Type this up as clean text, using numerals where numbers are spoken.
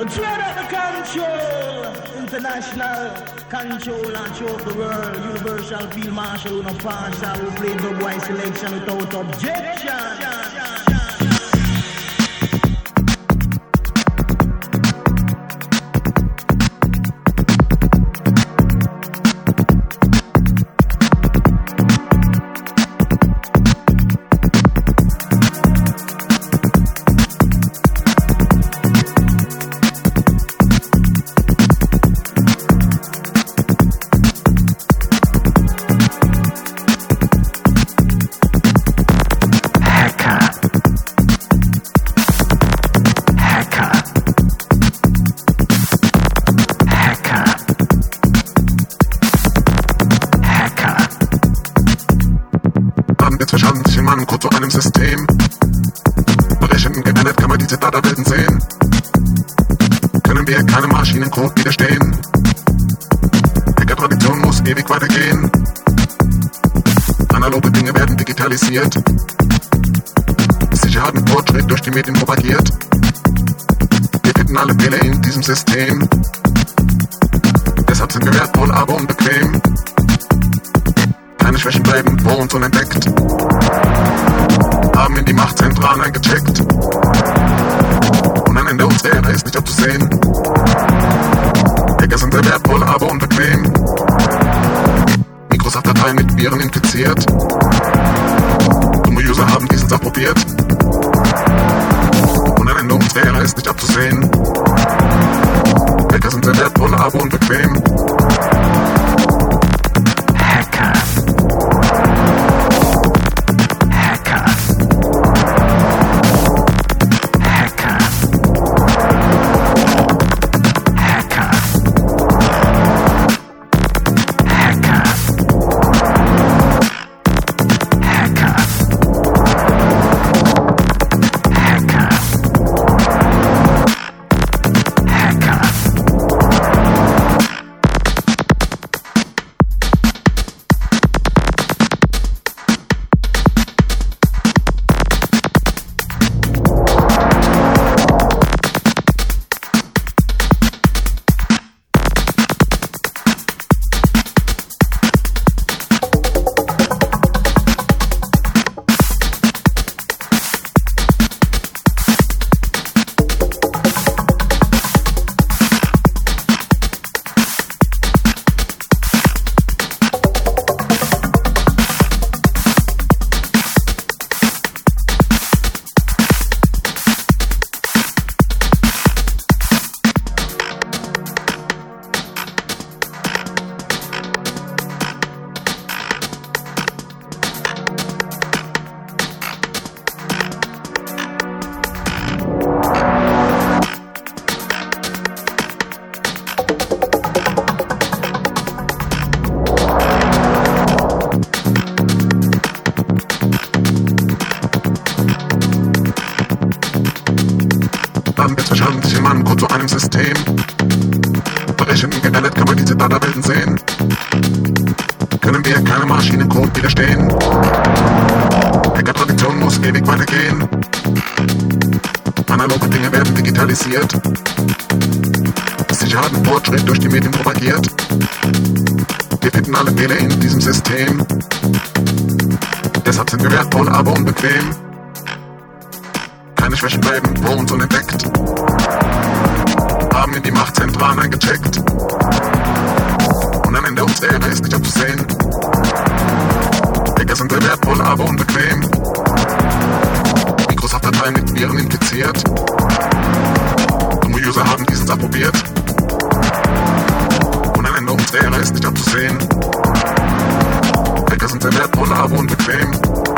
General control, international control and show of the world. Universal field marshal, no partial. We play dubwise selection without objection. Code zu einem System. Berechnen gewendet kann man diese Datawelten sehen. Können wir keinem Maschinencode widerstehen. Hacker-Tradition muss ewig weitergehen. Analoge Dinge werden digitalisiert. Sicherheit und Fortschritt durch die Medien propagiert. Wir finden alle Fehler in diesem System. Deshalb sind wir wertvoll, aber unbequem. Keine Schwächen bleiben vor uns unentdeckt. Haben in die Machtzentralen eingecheckt. Und ein Ende unserer Ära ist nicht abzusehen. Hacker sind sehr wertvoll, aber unbequem. Microsoft-Dateien mit Viren infiziert. Dumme User haben diesen Saft probiert. Und ein Ende unserer Ära ist nicht abzusehen. Hacker sind sehr wertvoll, aber unbequem. Haben wir verstanden, sich in meinem Code zu einem System. Berechnen gewendet kann man diese Datawelten sehen. Können wir keinem Maschinencode widerstehen. Hacker-Tradition muss ewig weitergehen. Analoge Dinge werden digitalisiert. Sicherheit und Fortschritt durch die Medien propagiert. Wir finden alle Fehler in diesem System. Deshalb sind wir wertvoll, aber unbequem. Keine Schwächen bleiben vor uns unentdeckt. Haben in die Machtzentralen eingecheckt. Und am Ende unserer Ära ist nicht abzusehen. Hacker sind sehr wertvoll, aber unbequem. Microsoft-Dateien mit Viren infiziert. Dumme User haben diesen Saft probiert. Und am Ende unserer Ära ist nicht abzusehen. Hacker sind sehr wertvoll, aber unbequem.